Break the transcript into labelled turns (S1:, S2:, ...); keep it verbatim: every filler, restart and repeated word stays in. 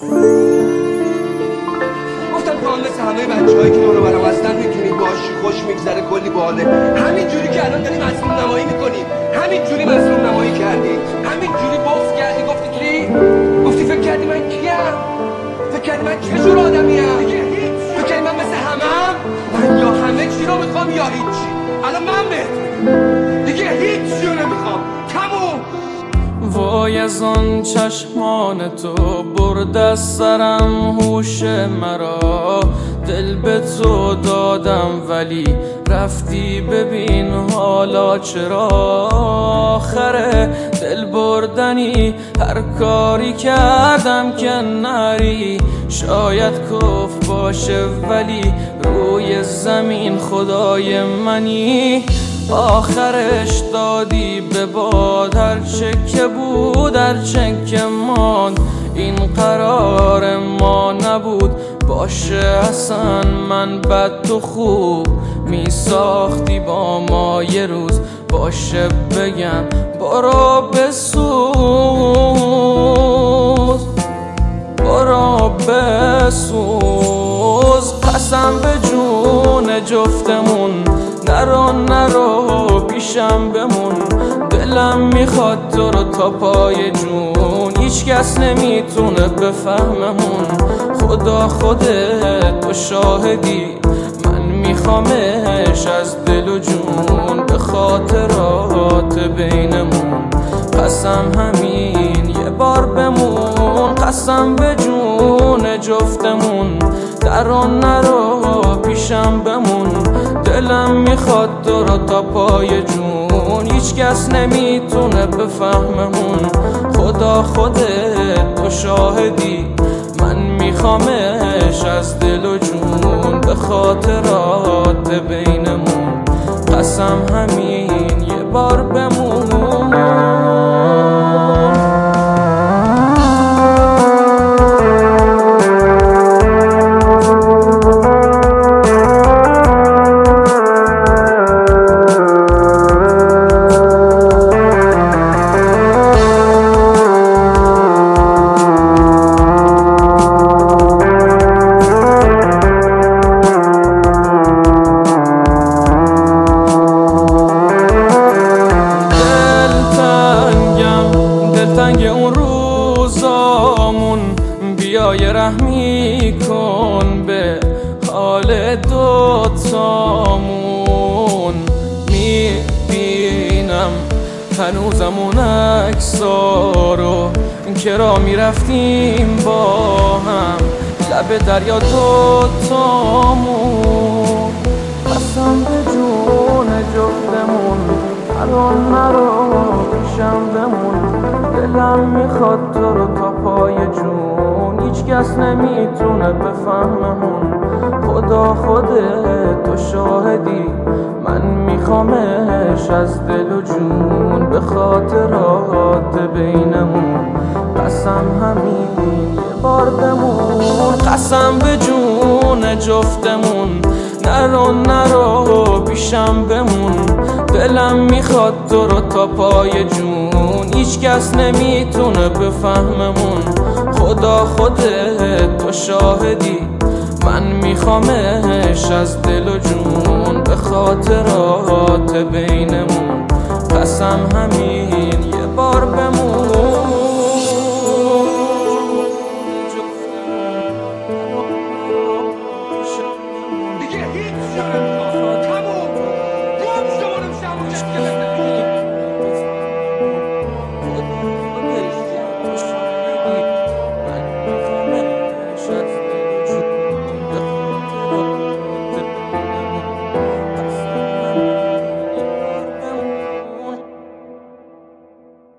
S1: گفتم تو هم مثل همه بچه هایی که دور برم هستن میتونی باشی، خوش میگذره، کلی باله. همین جوری که الان داری مظلوم نمایی میکنی، همین جوری مظلوم نمایی کردی، همین جوری بغض کردی. گفتی چی؟ گفتی فکر کردی من کیم؟ فکر کردی من چه جور آدمیم؟ فکر کردی من مثل همم؟ من یا همه چی رو میخوام یا هیچی. الان من بهت دیگه هیچ چی رو نمیخوام. تموم.
S2: وای از آن چشمان تو برد از سرم هوش مرا، دل به تو دادم ولی رفتی ببین حالا چرا. آخره دل بردنی هر کاری کردم که نری، شاید کف باشه ولی روی زمین خدای منی. آخرش دادی به باد هرچه که بود هرچه که ماند، این قرار ما نبود باشه اصلا. من بد تو خوب می ساختی با ما یه روز، باشه بگم برو بسوز، برو بسوز. قسم به جون جفتمون نرو نرو پیشم بمون، دلم میخواد تو رو تا پای جون، هیچ کس نمیتونه بفهممون. خدا خودت تو شاهدی من میخوامش از دل و جون، به خاطرات بینمون قسم همین یه بار بمون. قسم به جون جفتمون نرو نرو پیشم بمون، دلم میخواد تو رو تا پای جون، هیچ کس نمیتونه بفهممون. خدا خودت تو شاهدی من میخوامش از دل و جون، به خاطرات بینمون قسم همین یه بار بمون. تنگ اون روزامون بیای رحمی کن به حال دوتامون. میبینم هنوزم اون عکسا رو که را میرفتیم با هم لب دریا دوتامون. قسم به جون جفتمون نرو نرو پیشم بمون، دلم میخواد تو رو تا پای جون، هیچ کس نمیتونه بفهممون. خدا خودت تو شاهدی من میخوامش از دل و جون، به خاطرات بینمون قسم همین یه بار بمون. قسم به جون جفتمون نرو نرو پیشم بمون، دلم میخواد تو رو تا پای جون، هیچ کس نمیتونه بفهممون. خدا خودت تو شاهدی من میخوامش از دل و جون، به خاطرات بینمون قسم همین یه بار بمون.